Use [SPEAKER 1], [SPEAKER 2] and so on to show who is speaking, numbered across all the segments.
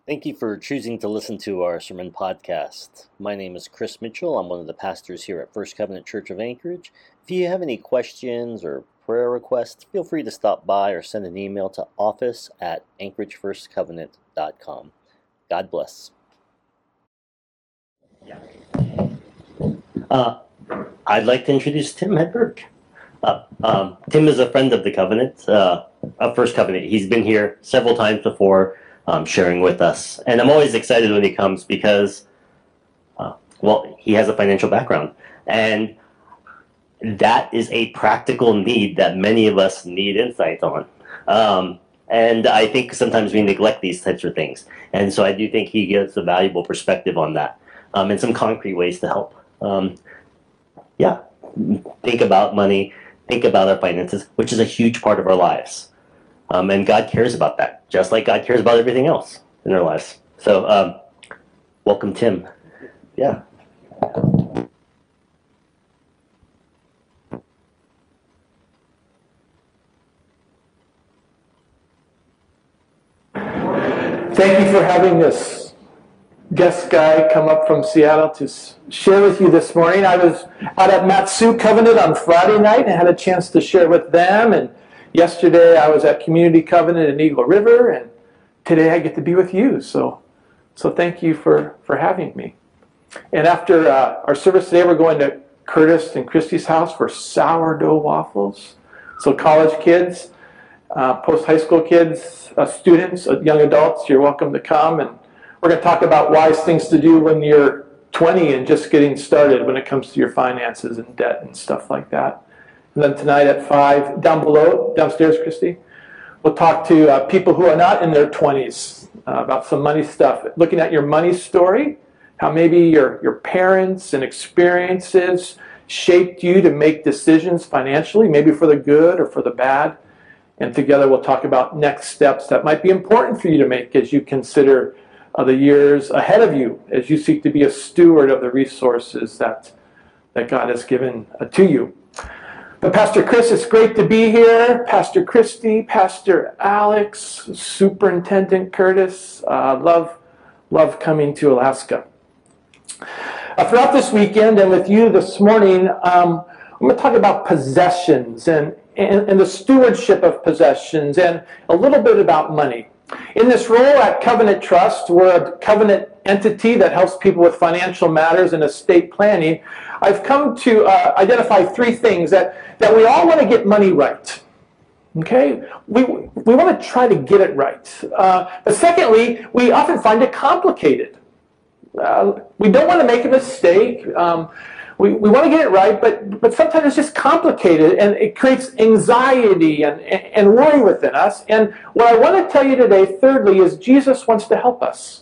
[SPEAKER 1] Thank you for choosing to listen to our sermon podcast. My name is Chris Mitchell. I'm one of the pastors here at First Covenant Church of Anchorage. If you have any questions or prayer requests, feel free to stop by or send an email to office@anchoragefirstcovenant.com. God bless. I'd like to introduce Tim Hedberg. Tim is a friend of the Covenant, of First Covenant. He's been here several times before, sharing with us. And I'm always excited when he comes because, he has a financial background. And that is a practical need that many of us need insight on. And I think sometimes we neglect these types of things. And so I do think he gives a valuable perspective on that, and some concrete ways to help. Think about money, think about our finances, which is a huge part of our lives. And God cares about that, just like God cares about everything else in our lives. So, welcome, Tim. Yeah.
[SPEAKER 2] Thank you for having this guest guy come up from Seattle to share with you this morning. I was out at Mat-Su Covenant on Friday night and had a chance to share with them. And yesterday I was at Community Covenant in Eagle River, and today I get to be with you. So thank you for having me. And after our service today, we're going to Curtis and Christy's house for sourdough waffles. So college kids, post-high school kids, students, young adults, you're welcome to come. And we're going to talk about wise things to do when you're 20 and just getting started when it comes to your finances and debt and stuff like that. And then tonight at 5, downstairs, Christy, we'll talk to people who are not in their 20s about some money stuff. Looking at your money story, how maybe your parents and experiences shaped you to make decisions financially, maybe for the good or for the bad. And together we'll talk about next steps that might be important for you to make as you consider the years ahead of you, as you seek to be a steward of the resources that God has given to you. But Pastor Chris, it's great to be here. Pastor Christy, Pastor Alex, Superintendent Curtis, love coming to Alaska. Throughout this weekend and with you this morning, I'm going to talk about possessions and the stewardship of possessions and a little bit about money. In this role at Covenant Trust, we're a covenant entity that helps people with financial matters and estate planning. I've come to identify 3 things that we all want to get money right. Okay? We want to try to get it right. But secondly, we often find it complicated. We don't want to make a mistake. We want to get it right, but sometimes it's just complicated, and it creates anxiety and worry within us. And what I want to tell you today, thirdly, is Jesus wants to help us.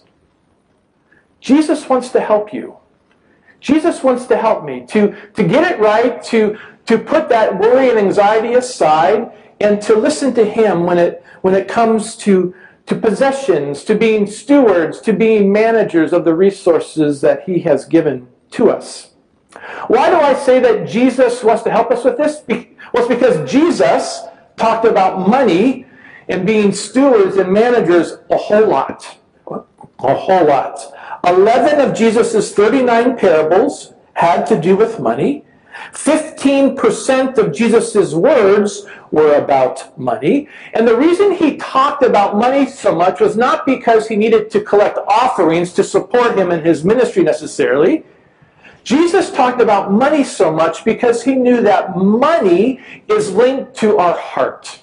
[SPEAKER 2] Jesus wants to help you. Jesus wants to help me to get it right, to put that worry and anxiety aside, and to listen to Him when it comes to possessions, to being stewards, to being managers of the resources that He has given to us. Why do I say that Jesus wants to help us with this? Well, it's because Jesus talked about money and being stewards and managers a whole lot. A whole lot. 11 of Jesus' 39 parables had to do with money. 15% of Jesus' words were about money. And the reason he talked about money so much was not because he needed to collect offerings to support him in his ministry necessarily. Jesus talked about money so much because he knew that money is linked to our heart.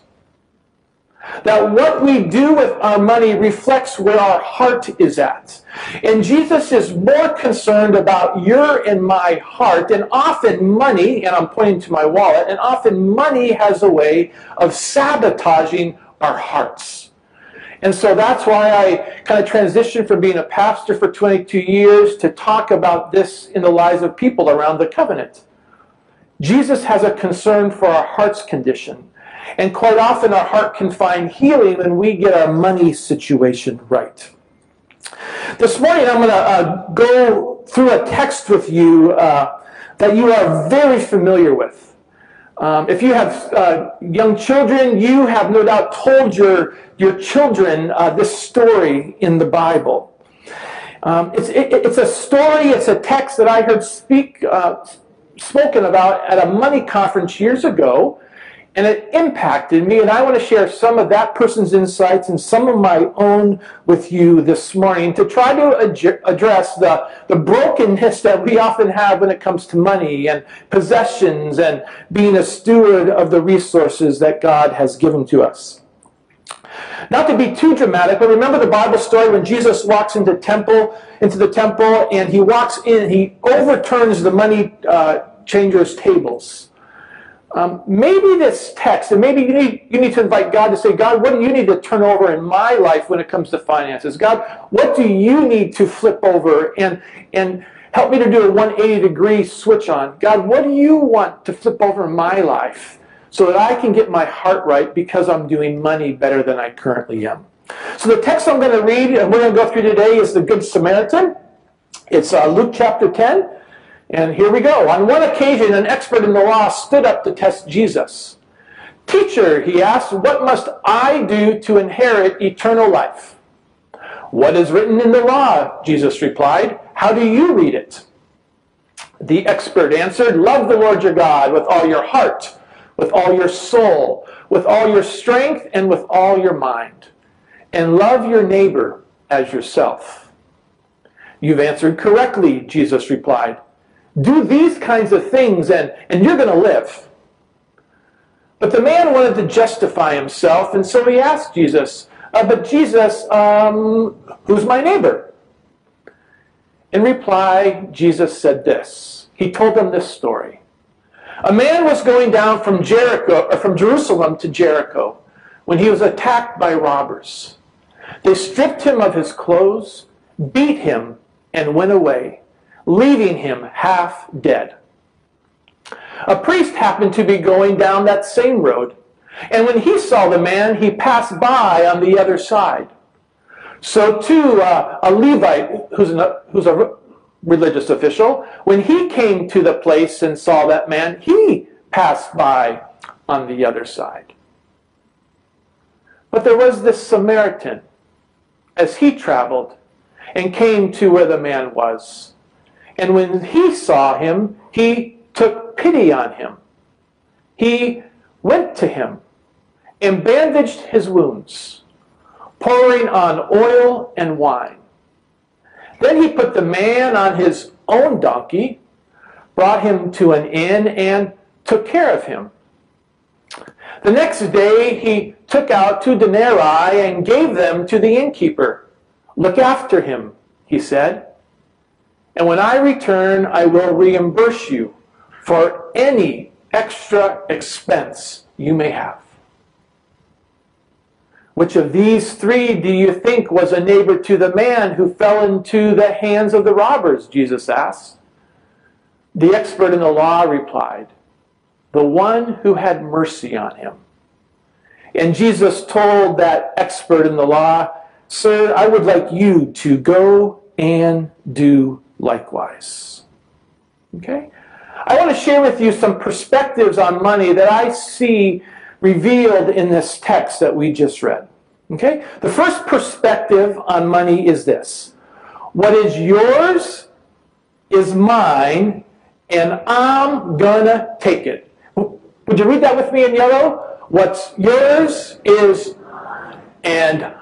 [SPEAKER 2] That what we do with our money reflects where our heart is at. And Jesus is more concerned about your and my heart, and often money, and I'm pointing to my wallet, and often money has a way of sabotaging our hearts. And so that's why I kind of transitioned from being a pastor for 22 years to talk about this in the lives of people around the covenant. Jesus has a concern for our heart's condition. And quite often our heart can find healing when we get our money situation right. This morning I'm going to go through a text with you that you are very familiar with. If you have young children, you have no doubt told your children this story in the Bible. It's a story, it's a text that I heard spoken about at a money conference years ago, and it impacted me, and I want to share some of that person's insights and some of my own with you this morning to try to address the brokenness that we often have when it comes to money and possessions and being a steward of the resources that God has given to us. Not to be too dramatic, but remember the Bible story when Jesus walks into the temple, and he walks in, he overturns the money changers' tables. Maybe this text, and maybe you need to invite God to say, God, what do you need to turn over in my life when it comes to finances? God, what do you need to flip over and help me to do a 180-degree switch on? God, what do you want to flip over in my life so that I can get my heart right because I'm doing money better than I currently am? So the text I'm going to read and we're going to go through today is the Good Samaritan. It's Luke chapter 10. And here we go. On one occasion, an expert in the law stood up to test Jesus. Teacher, he asked, what must I do to inherit eternal life? What is written in the law? Jesus replied. How do you read it? The expert answered, love the Lord your God with all your heart, with all your soul, with all your strength, and with all your mind. And love your neighbor as yourself. You've answered correctly, Jesus replied. Do these kinds of things and you're going to live. But the man wanted to justify himself, and so he asked Jesus, but Jesus, who's my neighbor? In reply, Jesus said this. He told them this story. A man was going down from Jerusalem to Jericho when he was attacked by robbers. They stripped him of his clothes, beat him, and went away, leaving him half dead. A priest happened to be going down that same road, and when he saw the man, he passed by on the other side. So too, a Levite, who's a religious official, when he came to the place and saw that man, he passed by on the other side. But there was this Samaritan, as he traveled and came to where the man was. And when he saw him, he took pity on him. He went to him and bandaged his wounds, pouring on oil and wine. Then he put the man on his own donkey, brought him to an inn, and took care of him. The next day he took out 2 denarii and gave them to the innkeeper. Look after him, he said, and when I return, I will reimburse you for any extra expense you may have. Which of these 3 do you think was a neighbor to the man who fell into the hands of the robbers? Jesus asked. The expert in the law replied, the one who had mercy on him. And Jesus told that expert in the law, sir, I would like you to go and do likewise. Okay? I want to share with you some perspectives on money that I see revealed in this text that we just read. Okay? The first perspective on money is this. What is yours is mine, and I'm gonna take it. Would you read that with me in yellow? What's yours is, and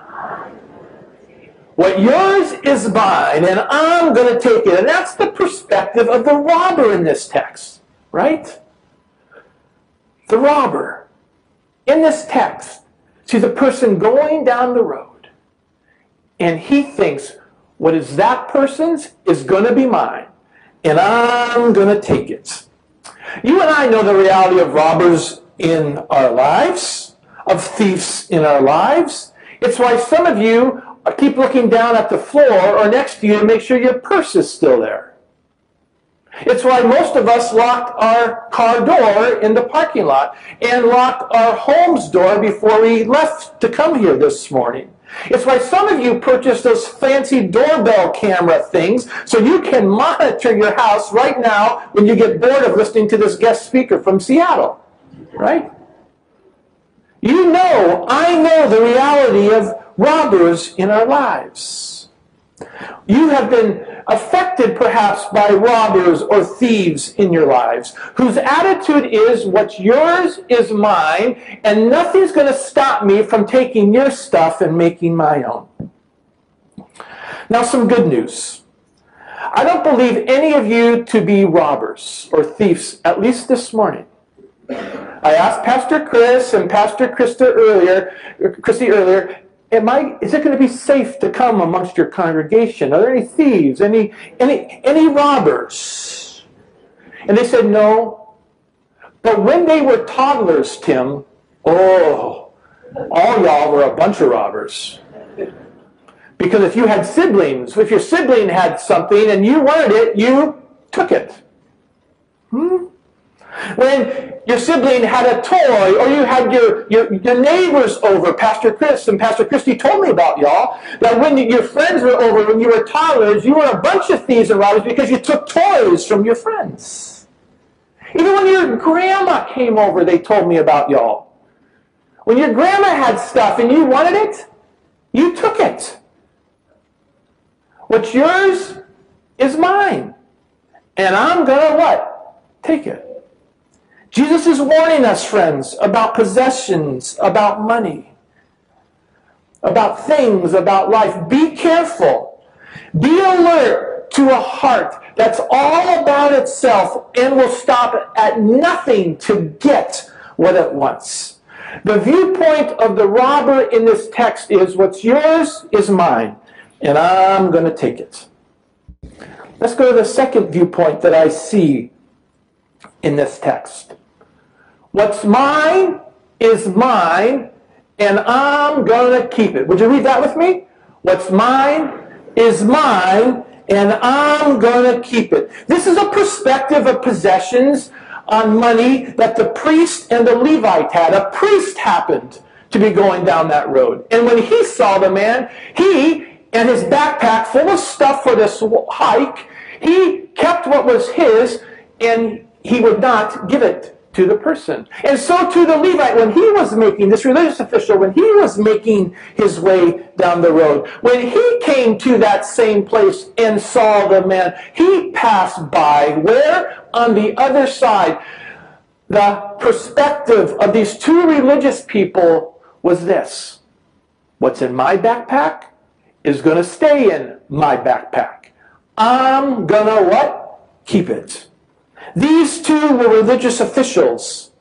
[SPEAKER 2] what yours is mine, and I'm going to take it. And that's the perspective of the robber in this text, right? The robber in this text sees a person going down the road, and he thinks, what is that person's is going to be mine, and I'm going to take it. You and I know the reality of robbers in our lives, of thieves in our lives. It's why some of you keep looking down at the floor or next to you to make sure your purse is still there. It's why most of us locked our car door in the parking lot and locked our home's door before we left to come here this morning. It's why some of you purchased those fancy doorbell camera things so you can monitor your house right now when you get bored of listening to this guest speaker from Seattle. Right? You know, I know the reality of robbers in our lives. You have been affected perhaps by robbers or thieves in your lives whose attitude is what's yours is mine and nothing's going to stop me from taking your stuff and making my own. Now some good news. I don't believe any of you to be robbers or thieves, at least this morning. I asked Pastor Chris and Pastor Christy earlier, is it going to be safe to come amongst your congregation? Are there any thieves, any robbers? And they said no. But when they were toddlers, Tim, all y'all were a bunch of robbers. Because if you had siblings, if your sibling had something and you wanted it, you took it. When your sibling had a toy, or you had your neighbors over, Pastor Chris and Pastor Christy told me about y'all, that when your friends were over, when you were toddlers, you were a bunch of thieves and robbers because you took toys from your friends. Even when your grandma came over, they told me about y'all. When your grandma had stuff and you wanted it, you took it. What's yours is mine. And I'm going to what? Take it. Jesus is warning us, friends, about possessions, about money, about things, about life. Be careful. Be alert to a heart that's all about itself and will stop at nothing to get what it wants. The viewpoint of the robber in this text is what's yours is mine, and I'm going to take it. Let's go to the second viewpoint that I see in this text. What's mine is mine, and I'm going to keep it. Would you read that with me? What's mine is mine, and I'm going to keep it. This is a perspective of possessions on money that the priest and the Levite had. A priest happened to be going down that road. And when he saw the man, he and his backpack full of stuff for this hike, he kept what was his, and he would not give it to the person. And so to the Levite, when he was making, this religious official, when he was making his way down the road, when he came to that same place and saw the man, he passed by. Where? On the other side. The perspective of these two religious people was this. What's in my backpack is going to stay in my backpack. I'm going to what? Keep it. These two were religious officials.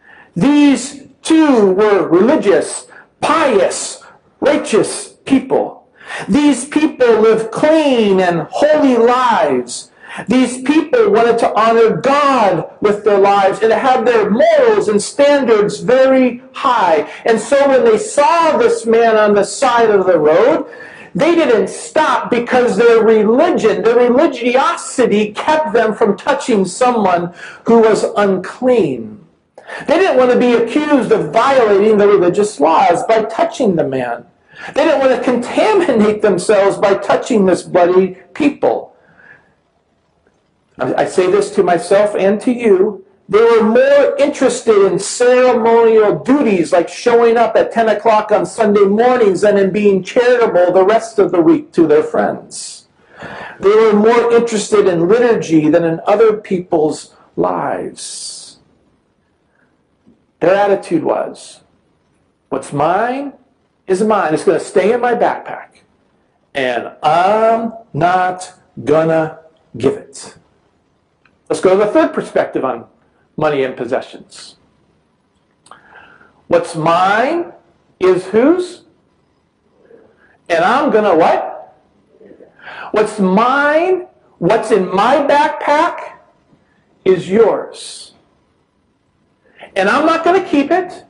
[SPEAKER 2] These two were religious, pious, righteous people. These people lived clean and holy lives. These people wanted to honor God with their lives and to have their morals and standards very high. And so when they saw this man on the side of the road, they didn't stop because their religion, their religiosity kept them from touching someone who was unclean. They didn't want to be accused of violating the religious laws by touching the man. They didn't want to contaminate themselves by touching this bloody people. I say this to myself and to you. They were more interested in ceremonial duties like showing up at 10 o'clock on Sunday mornings than in being charitable the rest of the week to their friends. They were more interested in liturgy than in other people's lives. Their attitude was, what's mine is mine. It's going to stay in my backpack. And I'm not going to give it. Let's go to the third perspective on money and possessions. What's mine is whose? And I'm going to what? What's mine, what's in my backpack is yours. And I'm not going to keep it.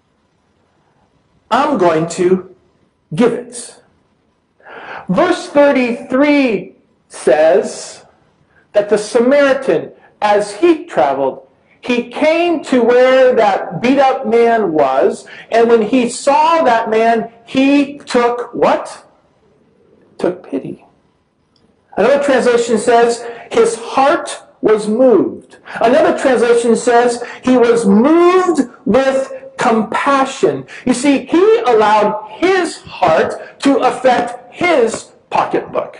[SPEAKER 2] I'm going to give it. Verse 33 says that the Samaritan, as he traveled, he came to where that beat-up man was, and when he saw that man, he took what? Took pity. Another translation says, his heart was moved. Another translation says he was moved with compassion. You see, he allowed his heart to affect his pocketbook.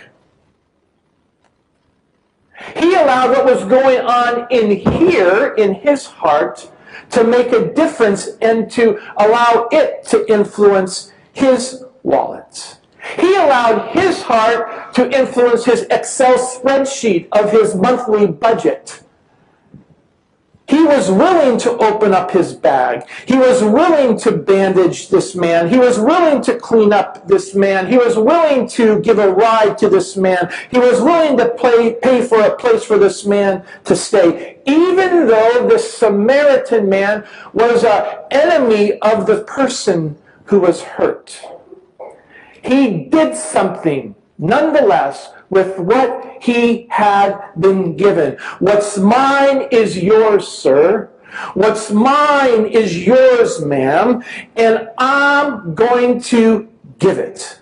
[SPEAKER 2] He allowed what was going on in here, in his heart, to make a difference and to allow it to influence his wallet. He allowed his heart to influence his Excel spreadsheet of his monthly budget. He was willing to open up his bag. He was willing to bandage this man. He was willing to clean up this man. He was willing to give a ride to this man. He was willing to pay for a place for this man to stay, even though this Samaritan man was an enemy of the person who was hurt. He did something, nonetheless, with what he had been given. What's mine is yours, sir. What's mine is yours, ma'am. And I'm going to give it.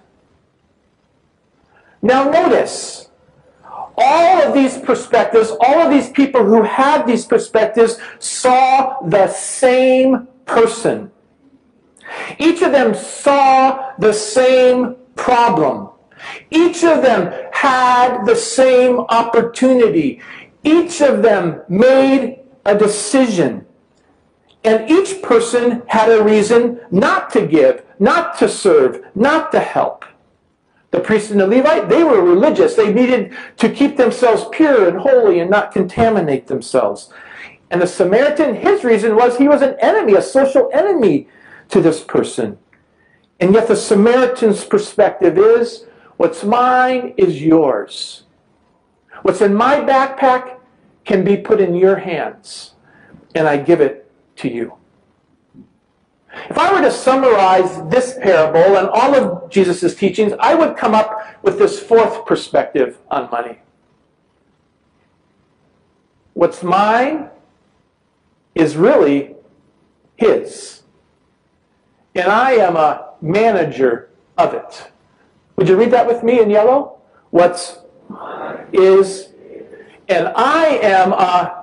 [SPEAKER 2] Now notice, all of these perspectives, all of these people who had these perspectives saw the same person. Each of them saw the same problem. Each of them had the same opportunity. Each of them made a decision. And each person had a reason not to give, not to serve, not to help. The priest and the Levite, they were religious. They needed to keep themselves pure and holy and not contaminate themselves. And the Samaritan, his reason was he was an enemy, a social enemy to this person. And yet the Samaritan's perspective is, what's mine is yours. What's in my backpack can be put in your hands, and I give it to you. If I were to summarize this parable and all of Jesus' teachings, I would come up with this fourth perspective on money. What's mine is really his. And I am a manager of it. Would you read that with me in yellow? What's is, and I am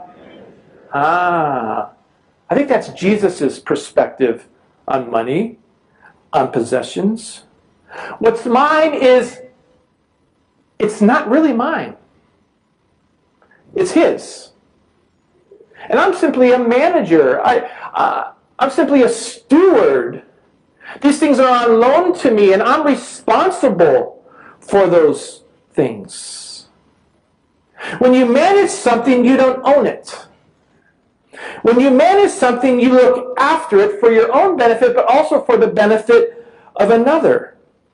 [SPEAKER 2] I think that's Jesus' perspective on money, on possessions. What's mine is, it's not really mine. It's his. And I'm simply a manager. I'm simply a steward. These things are on loan to me, and I'm responsible for those things. When you manage something, you don't own it. When you manage something, you look after it for your own benefit, but also for the benefit of another.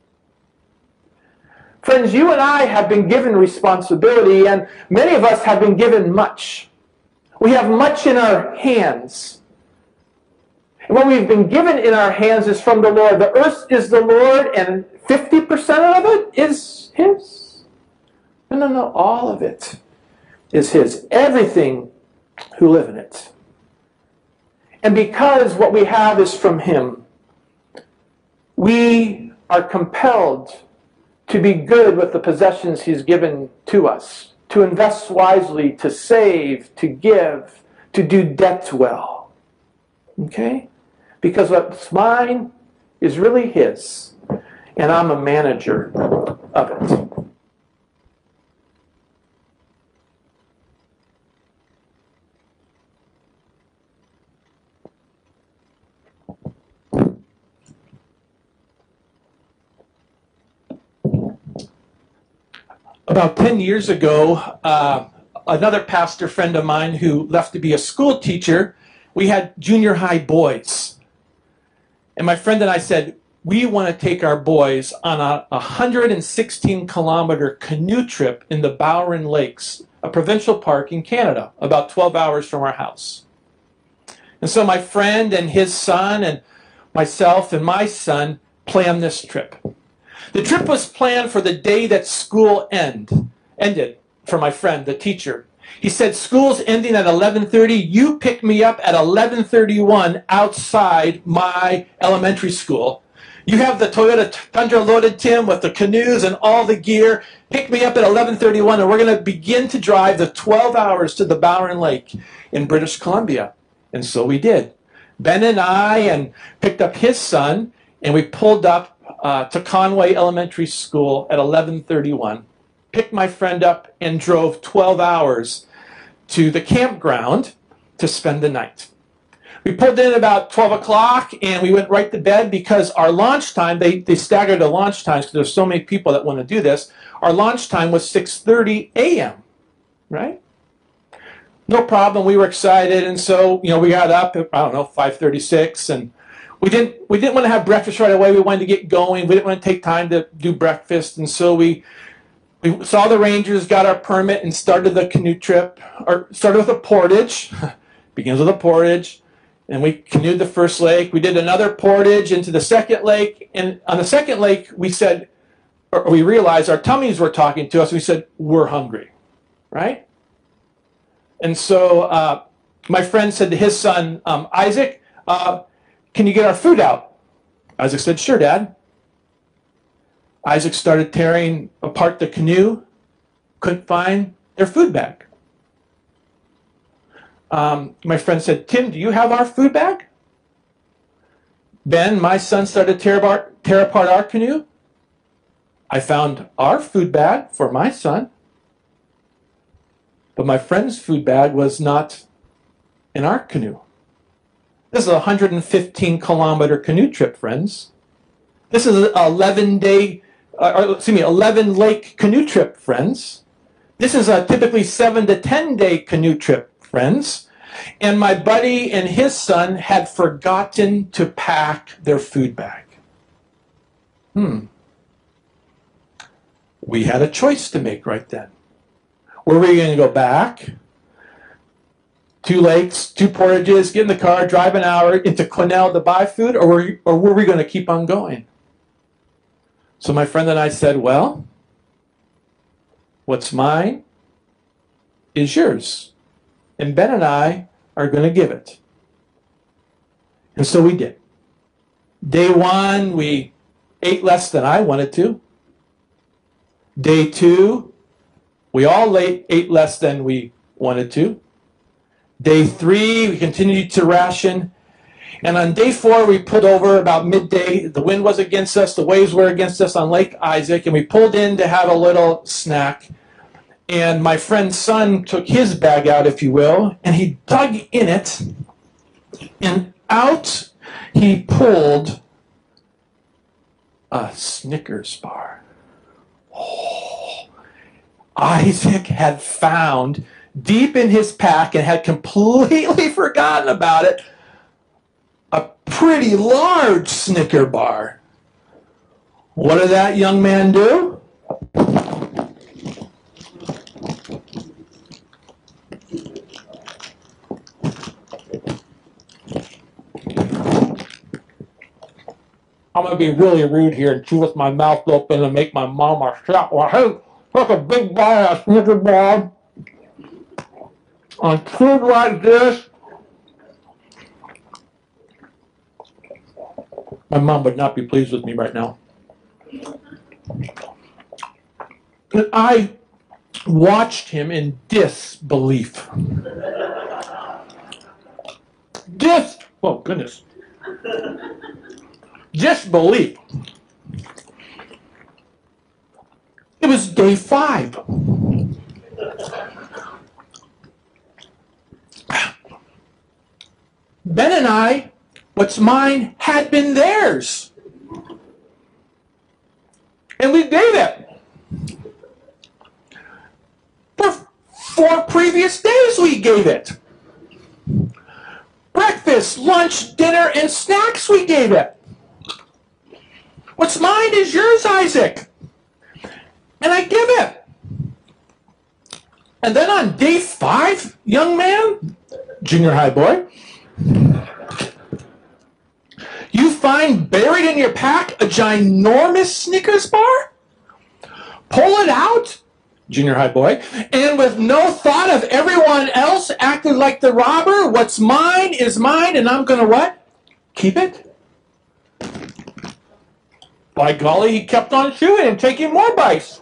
[SPEAKER 2] Friends, you and I have been given responsibility, and many of us have been given much. We have much in our hands. And what we've been given in our hands is from the Lord. The earth is the Lord, and 50% of it is his. No, all of it is his. Everything who live in it. And because what we have is from him, we are compelled to be good with the possessions he's given to us, to invest wisely, to save, to give, to do debt well. Okay? Because what's mine is really his, and I'm a manager of it. About 10 years ago, another pastor friend of mine who left to be a school teacher, we had junior high boys. And my friend and I said, we want to take our boys on a 116-kilometer canoe trip in the Bowron Lakes, a provincial park in Canada, about 12 hours from our house. And so my friend and his son and myself and my son planned this trip. The trip was planned for the day that school ended for my friend, the teacher. He said, school's ending at 11:30. You pick me up at 11:31 outside my elementary school. You have the Toyota Tundra loaded, Tim, with the canoes and all the gear. Pick me up at 11:31, and we're going to begin to drive the 12 hours to the Bowron Lake in British Columbia. And so we did. Ben and I picked up his son, and we pulled up to Conway Elementary School at 11:31. Picked my friend up and drove 12 hours to the campground to spend the night. We pulled in about 12 o'clock, and we went right to bed because our launch time, they staggered the launch times because there's so many people that want to do this. Our launch time was 6:30 a.m., right? No problem. We were excited, and so, we got up at, 5:36, and we didn't want to have breakfast right away. We wanted to get going. We didn't want to take time to do breakfast, and so we saw the Rangers, got our permit, and started the canoe trip, or started with a portage. Begins with a portage. And we canoed the first lake. We did another portage into the second lake. And on the second lake, we realized our tummies were talking to us. We said, we're hungry, right? And so my friend said to his son, Isaac, can you get our food out? Isaac said, sure, Dad. Isaac started tearing apart the canoe. Couldn't find their food bag. My friend said, Tim, do you have our food bag? Ben, my son, started to tear apart our canoe. I found our food bag for my son. But my friend's food bag was not in our canoe. This is a 115-kilometer canoe trip, friends. This is an 11-lake canoe trip, friends. This is a typically 7 to 10-day canoe trip, friends. And my buddy and his son had forgotten to pack their food bag. We had a choice to make right then. Were we going to go back? 2 lakes, 2 portages, get in the car, drive an hour into Quesnel to buy food, or were we going to keep on going? So my friend and I said, well, what's mine is yours. And Ben and I are going to give it. And so we did. Day 1, we ate less than I wanted to. Day 2, we all ate less than we wanted to. Day 3, we continued to ration. And on day 4, we pulled over about midday. The wind was against us. The waves were against us on Lake Isaac. And we pulled in to have a little snack. And my friend's son took his bag out, if you will, and he dug in it, and out he pulled a Snickers bar. Oh, Isaac had found, deep in his pack, and had completely forgotten about it, a pretty large Snicker bar. What did that young man do? I'm going to be really rude here and chew with my mouth open and make my mama shout. Well, hey, look, a big bite of Snicker bar. On food like this, my mom would not be pleased with me right now. And I watched him in disbelief. Oh, goodness. Disbelief. It was day 5. Ben and I, what's mine had been theirs. And we gave it. For 4 previous days we gave it. Breakfast, lunch, dinner, and snacks we gave it. What's mine is yours, Isaac. And I give it. And then on day 5, young man, junior high boy, you find buried in your pack a ginormous Snickers bar? Pull it out, junior high boy, and with no thought of everyone else acting like the robber, what's mine is mine, and I'm going to what? Keep it? By golly, he kept on chewing and taking more bites.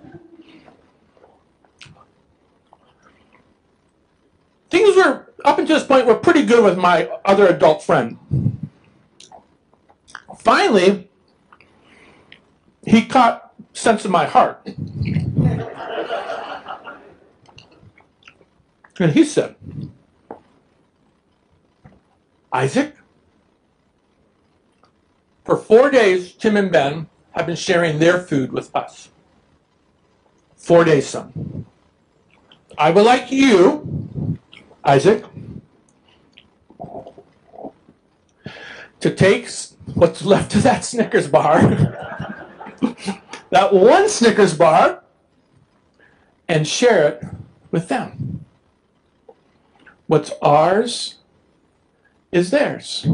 [SPEAKER 2] Things were, up until this point, were pretty good with my other adult friend. Finally, he caught sense of my heart. And he said, Isaac, for 4 days, Tim and Ben have been sharing their food with us. 4 days, son. I would like you, Isaac, to take what's left of that Snickers bar, that one Snickers bar, and share it with them. What's ours is theirs.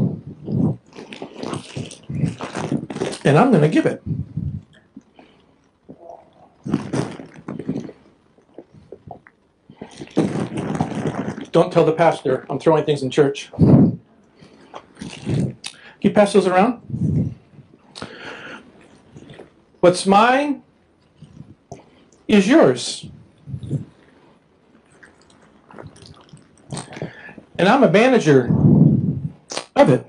[SPEAKER 2] And I'm going to give it. Don't tell the pastor I'm throwing things in church. Can you pass those around? What's mine is yours. And I'm a manager of it.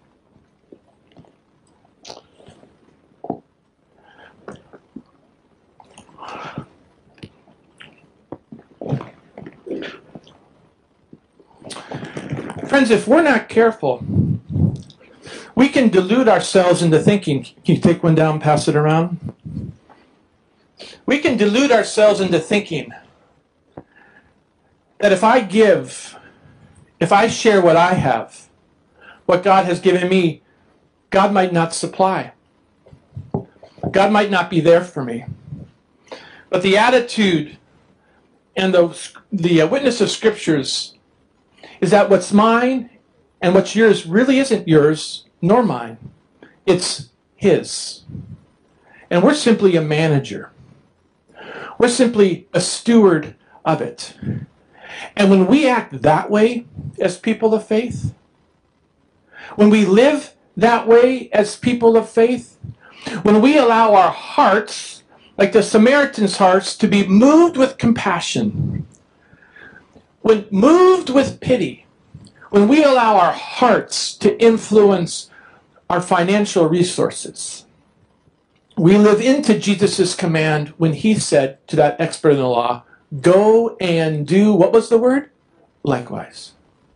[SPEAKER 2] Friends, if we're not careful, we can delude ourselves into thinking. Can you take one down and pass it around? We can delude ourselves into thinking that if I share what I have, what God has given me, God might not supply. God might not be there for me. But the attitude and the witness of Scriptures is that what's mine and what's yours really isn't yours nor mine. It's His. And we're simply a manager. We're simply a steward of it. And when we act that way as people of faith, when we live that way as people of faith, when we allow our hearts, like the Samaritan's hearts, to be moved with compassion, when moved with pity, when we allow our hearts to influence our financial resources, we live into Jesus' command when he said to that expert in the law, go and do, what was the word? Likewise.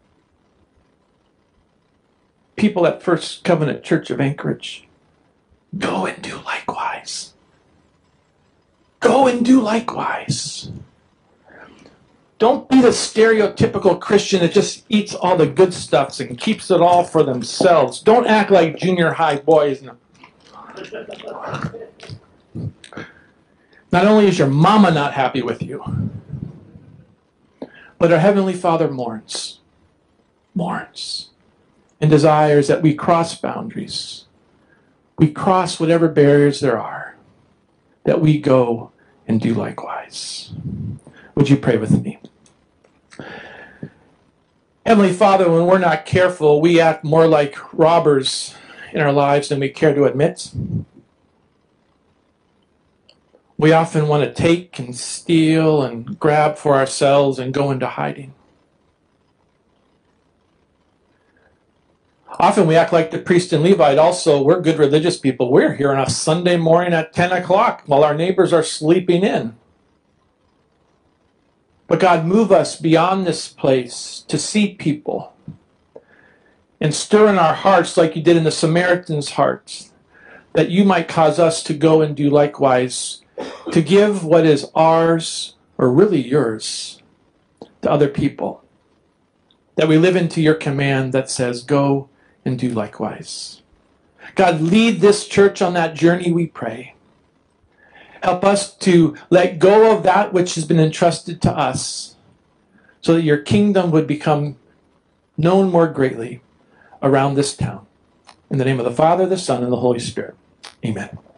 [SPEAKER 2] People at First Covenant Church of Anchorage, go and do likewise. Go and do likewise. Don't be the stereotypical Christian that just eats all the good stuff and keeps it all for themselves. Don't act like junior high boys. Not only is your mama not happy with you, but our Heavenly Father mourns and desires that we cross boundaries. We cross whatever barriers there are, that we go and do likewise. Would you pray with me? Heavenly Father, when we're not careful, we act more like robbers in our lives than we care to admit. We often want to take and steal and grab for ourselves and go into hiding. Often we act like the priest and Levite also. We're good religious people. We're here on a Sunday morning at 10 o'clock while our neighbors are sleeping in. But God, move us beyond this place to see people and stir in our hearts like you did in the Samaritan's heart, that you might cause us to go and do likewise, to give what is ours, or really yours, to other people. That we live into your command that says, go and do likewise. God, lead this church on that journey, we pray. Help us to let go of that which has been entrusted to us, so that your kingdom would become known more greatly around this town. In the name of the Father, the Son, and the Holy Spirit. Amen.